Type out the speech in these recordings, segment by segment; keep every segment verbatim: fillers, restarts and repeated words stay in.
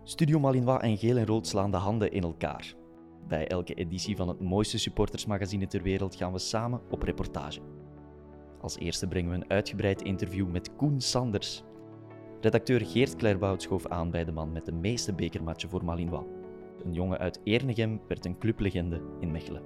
Studio Malinois en Geel en Rood slaan de handen in elkaar. Bij elke editie van het mooiste supportersmagazine ter wereld gaan we samen op reportage. Als eerste brengen we een uitgebreid interview met Koen Sanders. Redacteur Geert Claerbout schoof aan bij de man met de meeste bekermatchen voor Malinois. Een jongen uit Ernegem werd een clublegende in Mechelen.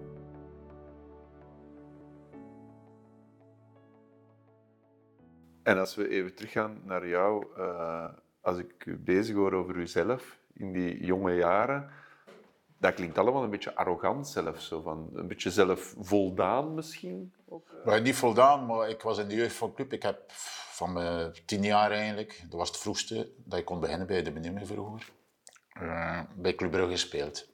En als we even teruggaan naar jou, uh, als ik u bezig hoor over uzelf in die jonge jaren, dat klinkt allemaal een beetje arrogant zelf, zo van een beetje zelfvoldaan misschien. Ook, uh. Maar niet voldaan, maar ik was in de jeugd van de club. Ik heb van mijn tien jaar eigenlijk, dat was het vroegste dat ik kon beginnen bij de benoeming vroeger, uh, bij Club Brugge gespeeld.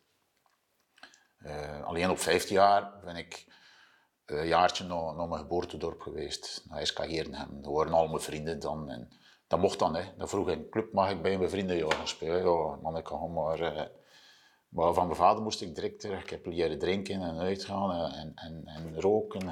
Uh, alleen op vijftien jaar ben ik een jaartje naar, naar mijn geboortedorp geweest, naar S K Heerenhem. Dat waren al mijn vrienden dan. En dat mocht dan, hè. Dat vroeg in de club, mag ik bij mijn vrienden ja, gaan spelen? Ja, man, ik kan maar... Uh, maar van mijn vader moest ik direct terug. Ik heb leren drinken en uitgaan en, en, en roken.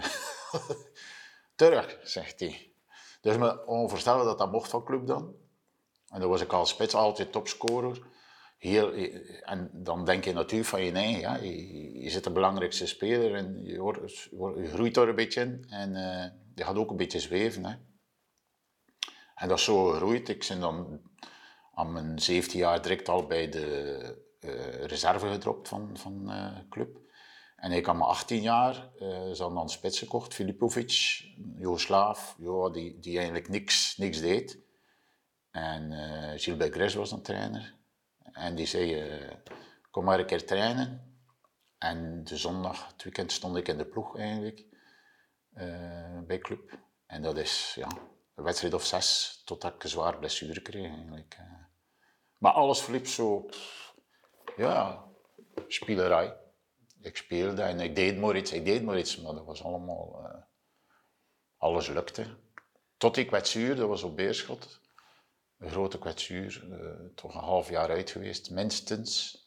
Terug, zegt hij. Dus me onvoorstelbaar dat dat mocht van club dan. En dan was ik als spits altijd topscorer. Heel, en dan denk je natuurlijk van je nee, ja, je, je zit de belangrijkste speler en je, wordt, je groeit er een beetje in en uh, je gaat ook een beetje zweven. Hè. En dat is zo gegroeid. Ik ben dan aan mijn zeventien jaar direct al bij de uh, reserve gedropt van, van uh, club. En ik aan mijn achttien jaar uh, is dan spits gekocht, Filipovic, Joegoslaaf, ja, die, die eigenlijk niks, niks deed. En uh, Gilbert Gres was dan trainer. En die zei, uh, kom maar een keer trainen. En de zondag, het weekend, stond ik in de ploeg eigenlijk, uh, bij club. En dat is, ja, een wedstrijd of zes, totdat ik een zware blessure kreeg eigenlijk. Uh. Maar alles verliep zo, pff, ja, spielerij. Ik speelde en ik deed maar iets, ik deed maar iets, maar dat was allemaal, uh, alles lukte. Tot die kwetsuur, dat was op Beerschot. Een grote kwetsuur, uh, toch een half jaar uit geweest, minstens.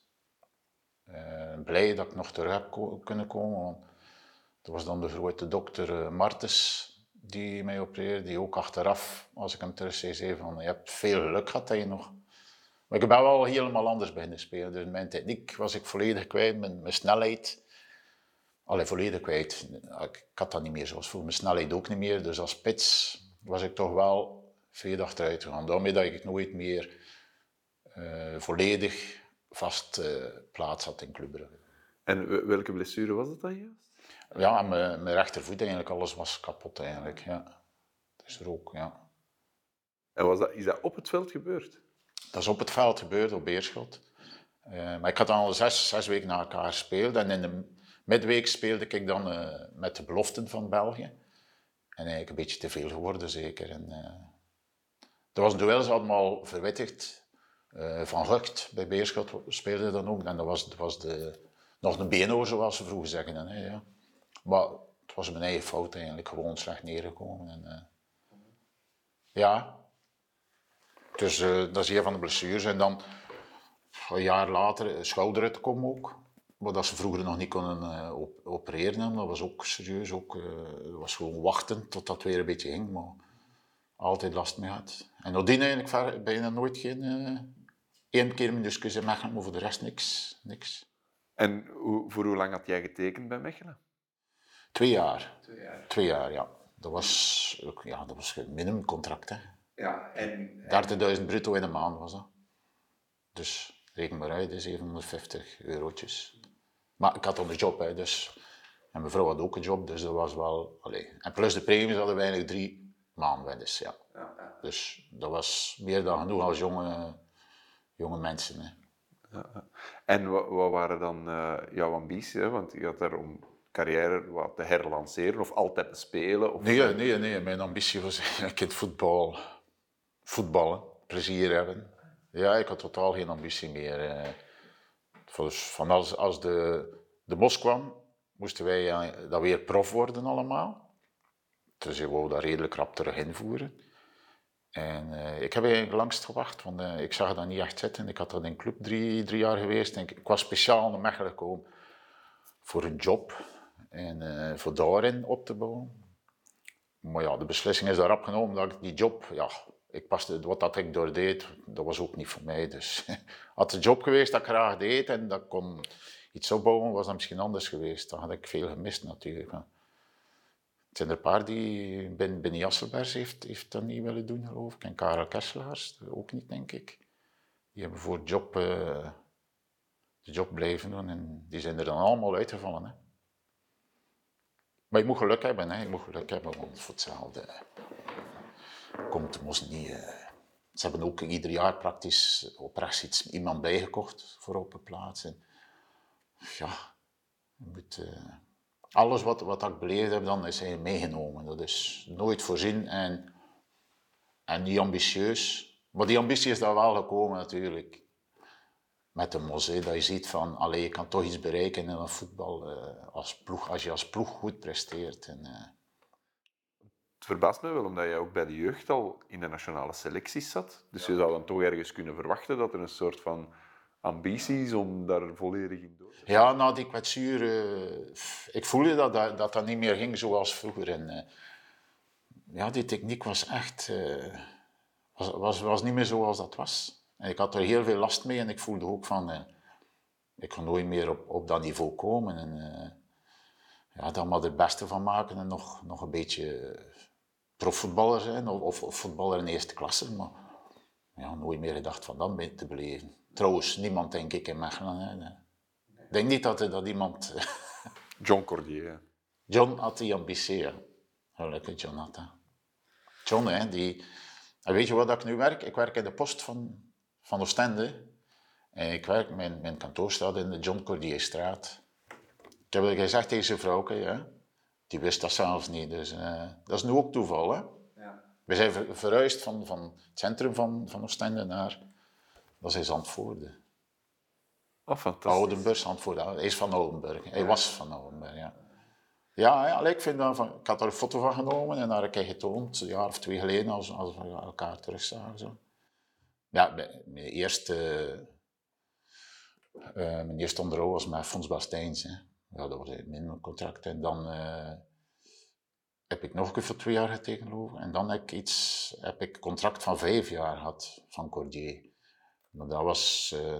Uh, blij dat ik nog terug heb ko- kunnen komen, want dat was dan de grote dokter uh, Martens die mij opereerde, die ook achteraf, als ik hem terug zei, zei van, je hebt veel geluk gehad dat je nog... Maar ik ben wel helemaal anders beginnen spelen, dus mijn techniek was ik volledig kwijt, mijn, mijn snelheid... Allee, volledig kwijt. Ik, ik had dat niet meer zoals voor mijn snelheid ook niet meer, dus als spits was ik toch wel... veel achteruit gegaan. Daarmee dat ik nooit meer uh, volledig vast uh, plaats had in Club Brugge. En welke blessure was het dan juist? Ja, mijn, mijn rechtervoet eigenlijk, alles was kapot eigenlijk, ja. Dus er ook, ja. En was dat, is dat op het veld gebeurd? Dat is op het veld gebeurd, op Beerschot. Uh, maar ik had dan al zes, zes weken na elkaar gespeeld en in de midweek speelde ik dan uh, met de beloften van België. En eigenlijk een beetje te veel geworden zeker. En, uh, Er was een duel, ze hadden al verwittigd. Uh, van Gucht bij Beerschot speelde dan ook. En dat was, dat was de, nog een beenhoor, zoals ze vroeger zeggen. Hè, ja. Maar het was mijn eigen fout eigenlijk, gewoon slecht neergekomen. En, uh, ja. Dus uh, dat is een van de blessures. En dan, een jaar later, schouder uitkomen ook. Maar dat ze vroeger nog niet konden uh, op, opereren. Dat was ook serieus. Ook, uh, dat was gewoon wachten tot dat weer een beetje ging. Maar, altijd last mee had. En nadien eigenlijk bijna nooit geen... Uh, één keer minuscus in Mechelen, maar voor de rest niks. niks. En hoe, voor hoe lang had jij getekend bij Mechelen? Twee jaar. Twee jaar. Twee jaar, ja. Dat was, ja, dat was een minimumcontract, hè. Ja, en... dertigduizend bruto in een maand was dat. Dus reken maar uit, zevenhonderdvijftig eurotjes. Maar ik had dan een job, hè, dus... En mijn vrouw had ook een job, dus dat was wel... Allez. En plus de premies hadden we eigenlijk drie... maandwinst, ja. Ja, ja. Dus dat was meer dan genoeg als jonge, jonge mensen. Hè. Ja, ja. En wat, wat waren dan uh, jouw ambities? Hè? Want je had daar om carrière wat te herlanceren of altijd te spelen? Of... Nee, nee, nee, mijn ambitie was eigenlijk in het voetbal, voetballen, plezier hebben. Ja, ik had totaal geen ambitie meer. Dus van als, als de, de Mos kwam, moesten wij uh, dan weer prof worden allemaal. Dus ik wou dat redelijk rap terug invoeren. En uh, ik heb eigenlijk langst gewacht, want uh, ik zag dat niet echt zitten. Ik had dat in club drie, drie jaar geweest. En ik, ik was speciaal naar Mechelen gekomen voor een job en uh, voor daarin op te bouwen. Maar ja, de beslissing is daar opgenomen dat ik die job, ja, ik paste, wat dat ik door deed, dat was ook niet voor mij. Dus had het een job geweest dat ik graag deed en dat ik kon iets opbouwen, was dat misschien anders geweest. Dan had ik veel gemist natuurlijk. Het zijn er een paar die, Ben, Benny Hasselbers heeft, heeft dat niet willen doen, geloof ik. En Karel Kesselaars, ook niet, denk ik. Die hebben voor job, uh, de job blijven doen en die zijn er dan allemaal uitgevallen. Hè. Maar je moet geluk hebben, hè. Je moet geluk hebben, want voor hetzelfde komt de Mos niet... Uh, ze hebben ook ieder jaar praktisch op rechts iets, iemand bijgekocht voor op een plaats. En, ja, je moet... Uh, alles wat, wat ik beleefd heb, dan is hij meegenomen. Dat is nooit voorzien en, en niet ambitieus. Maar die ambitie is daar wel gekomen natuurlijk. Met de Mos, hè, dat je ziet van, allee, je kan toch iets bereiken in een voetbal uh, als, ploeg, als je als ploeg goed presteert. En, uh... Het verbaast me wel, omdat je ook bij de jeugd al in de nationale selecties zat. Dus je zou dan toch ergens kunnen verwachten dat er een soort van ambitie is om daar volledig in door te gaan. Ja, na die kwetsuur, uh, ik voelde dat, dat dat dat niet meer ging zoals vroeger. En, uh, ja, die techniek was echt, uh, was, was, was niet meer zoals dat was. En ik had er heel veel last mee en ik voelde ook van, uh, ik kon nooit meer op, op dat niveau komen. En, uh, ja, daar maar het beste van maken en nog, nog een beetje profvoetballer zijn of, of voetballer in eerste klasse. Maar ja, nooit meer gedacht van dat mee te beleven. Trouwens, niemand denk ik in Mechelen. Hè. Ik denk niet dat er dat iemand... John Cordier. John had die ambitie, ja. Gelukkig John had dat. John, hè, die... En weet je wat ik nu werk? Ik werk in de post van, van Oostende. En ik werk, mijn, mijn kantoor staat in de John Cordierstraat. Ik heb gezegd tegen zijn vrouwke, ja. Die wist dat zelfs niet. Dus uh, dat is nu ook toeval, hè. Ja. We zijn ver, verhuisd van, van het centrum van, van Oostende naar... Dat is Zandvoorde. Oh, fantastisch. Oudenburg, Zandvoorde. Hij is van Oudenburg. Hij was van Oudenburg, ja. Ja, ja ik, vind dat van, ik had er een foto van genomen en daar heb ik getoond, een jaar of twee geleden, als, als we elkaar terugzagen. Zo. Ja, mijn eerste, uh, mijn eerste onderhoud was met Fons Bastijns. Hè. Ja, dat was een minimumcontract. En dan uh, heb ik nog een keer voor twee jaar getekend, geloof ik. En dan heb ik iets, heb ik een contract van vijf jaar gehad van Cordier. Maar dat was... Uh,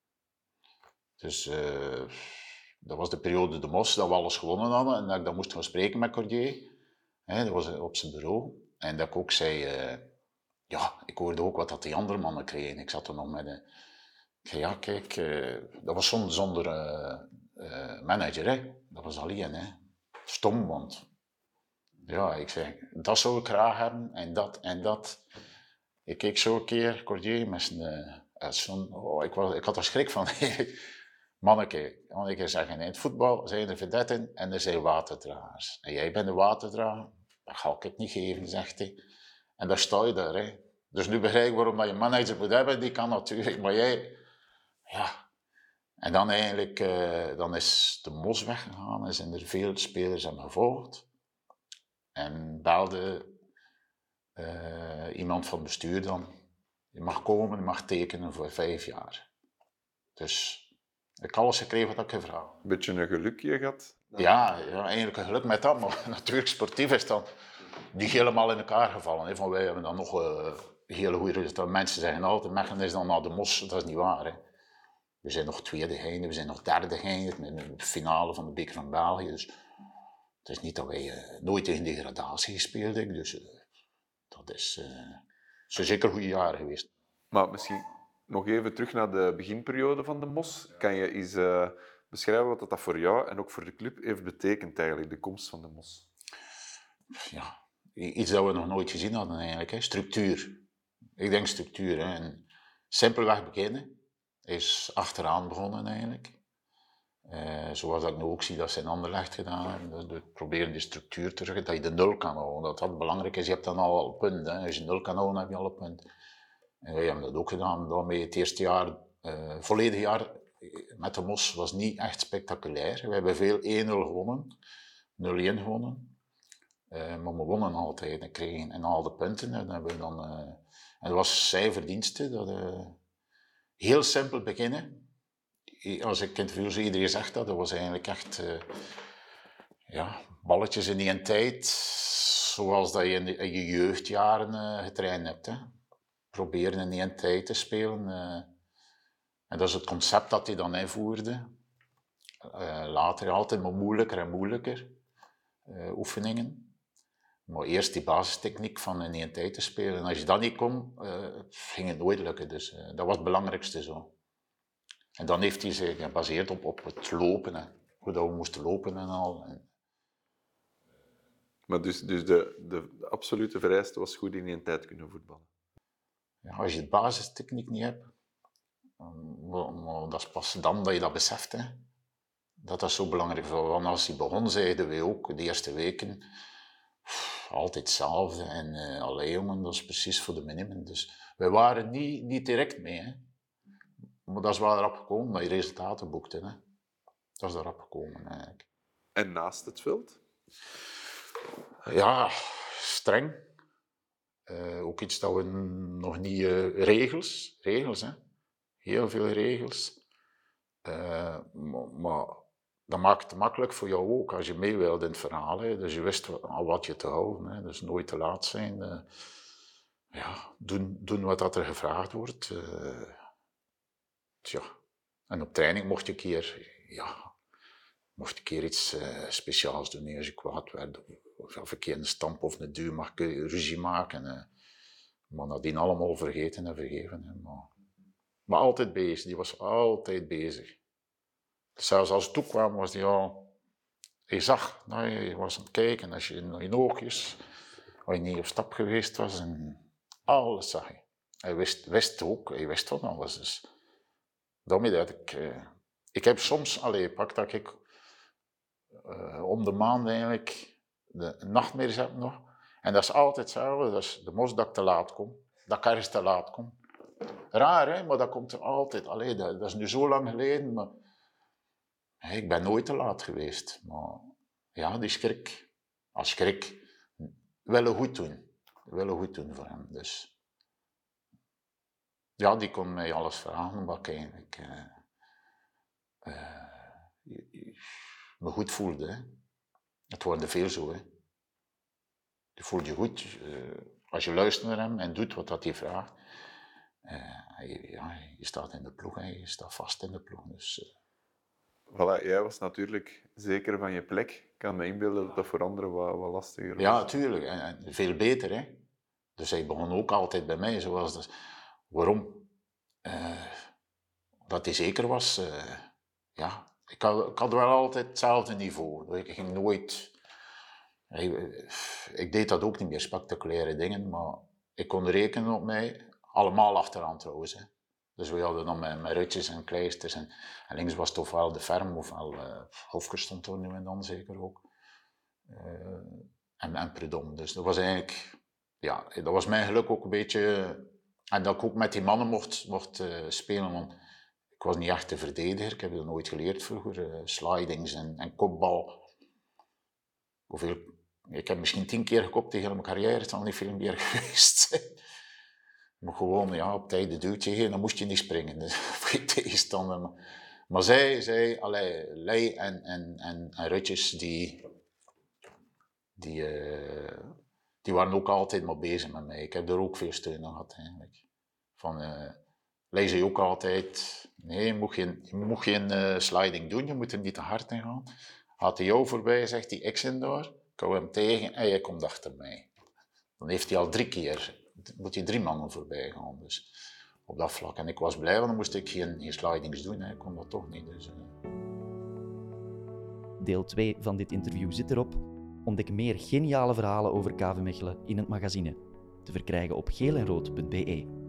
dus... Uh, Dat was de periode de Mos, dat we alles gewonnen hadden en dat ik dan moest gaan spreken met Cordier. He, dat was op zijn bureau. En dat ik ook zei, uh, ja, ik hoorde ook wat dat die andere mannen kregen. Ik zat er nog met een... Ik zei, ja, kijk, uh, dat was zonder, zonder uh, uh, manager, hè. Dat was alleen, hè. Stom, want... Ja, ik zei, dat zou ik graag hebben en dat en dat. Ik keek zo een keer, Cordier, met zijn... Uh, zo'n, oh, ik, was, ik had er schrik van. Manneke, kan ik je zeggen, in het voetbal zijn er vedetten en er zijn waterdragers. En jij bent de waterdrager, dat ga ik het niet geven, zegt hij. En daar sta je daar, hè. Dus nu begrijp ik waarom dat je een manager moet hebben, die kan natuurlijk, maar jij... Ja. En dan eigenlijk, uh, dan is de Mos weggegaan en zijn er veel spelers hem gevolgd. En belde uh, iemand van het bestuur dan, je mag komen, je mag tekenen voor vijf jaar. Dus... Ik heb alles gekregen wat ik gevraagd. Een beetje een gelukje gehad? Ja, ja, eigenlijk een geluk met dat, maar natuurlijk sportief is dan niet helemaal in elkaar gevallen. Hè. Van wij hebben dan nog uh, hele goede resultaten. Mensen zeggen altijd, Mechelen is dan naar de Mos, dat is niet waar. Hè. We zijn nog tweede geëindigd, we zijn nog derde geëindigd met de finale van de Beker van België. Dus het is niet dat wij uh, nooit in degradatie gespeeld hebben. Dus uh, dat is, uh, zijn zeker goede jaren geweest. Maar misschien... Nog even terug naar de beginperiode van de Mos. Kan je eens uh, beschrijven wat dat voor jou en ook voor de club heeft betekend eigenlijk, de komst van de Mos? Ja, iets dat we nog nooit gezien hadden eigenlijk, hè. Structuur. Ik denk structuur. Hè. En simpelweg beginnen. Is achteraan begonnen eigenlijk. Uh, zoals ik nu ook zie dat ze in Anderlecht gedaan hebben. We proberen die structuur terug, dat je de nul kan houden. Dat dat belangrijk is, je hebt dan al een punt. Hè. Als je nul kan houden, heb je al een punt. En wij hebben dat ook gedaan. Daarmee het eerste jaar, uh, volledig jaar met de Mos was niet echt spectaculair. We hebben veel één nul gewonnen, nul-een gewonnen. Uh, maar we wonnen altijd en kregen en al de punten. En, hebben we dan, uh, en dat was zijn verdienste. Dat, uh, heel simpel beginnen. Als ik interview zie, iedereen zegt dat. Dat was eigenlijk echt uh, ja, balletjes in die tijd. Zoals dat je in, de, in je jeugdjaren uh, getraind hebt. Hè. proberen in één tijd te spelen. Uh, en dat is het concept dat hij dan invoerde. Uh, later altijd maar moeilijker en moeilijker uh, oefeningen. Maar eerst die basistechniek van in één tijd te spelen. En als je dat niet kon, uh, ging het nooit lukken. Dus uh, dat was het belangrijkste zo. En dan heeft hij zich gebaseerd op, op het lopen. Hè. Hoe dat we moesten lopen en al. En... Maar dus, dus de, de, de absolute vereiste was goed in één tijd kunnen voetballen? Ja, als je de basistechniek niet hebt, maar, maar dat is pas dan dat je dat beseft. Hè. Dat is zo belangrijk. Want als hij begon, zeiden we ook, de eerste weken, pff, altijd hetzelfde. En uh, allee jongen, dat is precies voor de minimum. Dus we waren niet, niet direct mee. Hè. Maar dat is wel erop gekomen, dat je resultaten boekte. Hè. Dat is erop gekomen eigenlijk. En naast het veld? Ja, streng. Uh, ook iets dat we nog niet... Uh, regels, regels hè. Heel veel regels. Uh, maar, maar dat maakt het makkelijk voor jou ook, als je mee wilde in het verhaal. Hè. Dus je wist al wat je te houden. Hè. Dus nooit te laat zijn. Uh, ja, doen, doen wat dat er gevraagd wordt. Uh, tja. En op training mocht je een keer... Ja, mocht je een keer iets uh, speciaals doen. Als je kwaad werd. Of een keer een stamp of een duw mag je ruzie maken. Uh, maar nadien allemaal vergeten en vergeven. Hè. Maar, maar altijd bezig. Die was altijd bezig. Zelfs als het toekwam was hij al... Hij zag, nou, hij was aan het kijken. Als je in je oogjes, als je niet op stap geweest was, en alles zag hij. Hij wist, wist ook, hij wist van alles. Dus daarmee dat ik... Uh, ik heb soms, allee, pak dat ik uh, om de maand eigenlijk de nachtmerries heb nog. En dat is altijd hetzelfde. Dat is de mos dat ik te laat kom. Dat ik ergens te laat kom. Raar, hè? Maar dat komt er altijd. Allee, dat, dat is nu zo lang geleden, maar... Hey, ik ben nooit te laat geweest. Maar ja, die schrik... Als schrik... willen goed doen. Willen goed doen voor hem, dus... Ja, die kon mij alles vragen, omdat ik eigenlijk... Uh, uh, me goed voelde, hè. Het wordt er veel zo, hè. Je voelt je goed. Uh, als je luistert naar hem en doet wat dat hij vraagt... Uh, je, ja, je staat in de ploeg, hè. Je staat vast in de ploeg, dus... Uh, Voilà, jij was natuurlijk zeker van je plek. Ik kan me inbeelden dat dat voor anderen wat, wat lastiger was. Ja, natuurlijk. En, en veel beter, hè. Dus hij begon ook altijd bij mij, zoals dat. Waarom? Uh, dat hij zeker was. Uh, ja, ik had, ik had wel altijd hetzelfde niveau. Ik ging nooit... Ik, ik deed dat ook niet meer, spectaculaire dingen, maar ik kon rekenen op mij. Allemaal achteraan trouwens, hè. Dus we hadden dan met, met Rutjes en Kleisters en, en links was het ofwel de Ferm ofwel uh, Hofker stond er nu en dan zeker ook. Uh, en, en Prudhomme. Dus dat was eigenlijk, ja, dat was mijn geluk ook een beetje. En dat ik ook met die mannen mocht, mocht uh, spelen, want ik was niet echt de verdediger, ik heb dat nooit geleerd vroeger. Uh, slidings en, en kopbal. Hoeveel, ik heb misschien tien keer gekopt tegen mijn carrière, het is al niet veel meer geweest. Maar gewoon, ja, op tijd de duwtje geven, dan moest je niet springen. Dus voor je tegenstander. Maar, maar zij, zij, allee, Lei en, en, en, en Rutjes, die, die, uh, die waren ook altijd maar bezig met mij. Ik heb er ook veel steun aan gehad, eigenlijk. Van, uh, Lei zei ook altijd, nee, je moet geen, je moet geen uh, sliding doen, je moet er niet te hard in gaan. Had hij jou voorbij, zegt hij, ik zit daar, ik hou hem tegen en jij komt achter mij. Dan heeft hij al drie keer... moet je drie mannen voorbij gaan, dus op dat vlak. En ik was blij, want dan moest ik geen, geen slidings doen, hè. Ik kon dat toch niet. Dus, uh... Deel twee van dit interview zit erop. Ontdek meer geniale verhalen over K V Mechelen in het magazine. Te verkrijgen op geel en rood punt b e.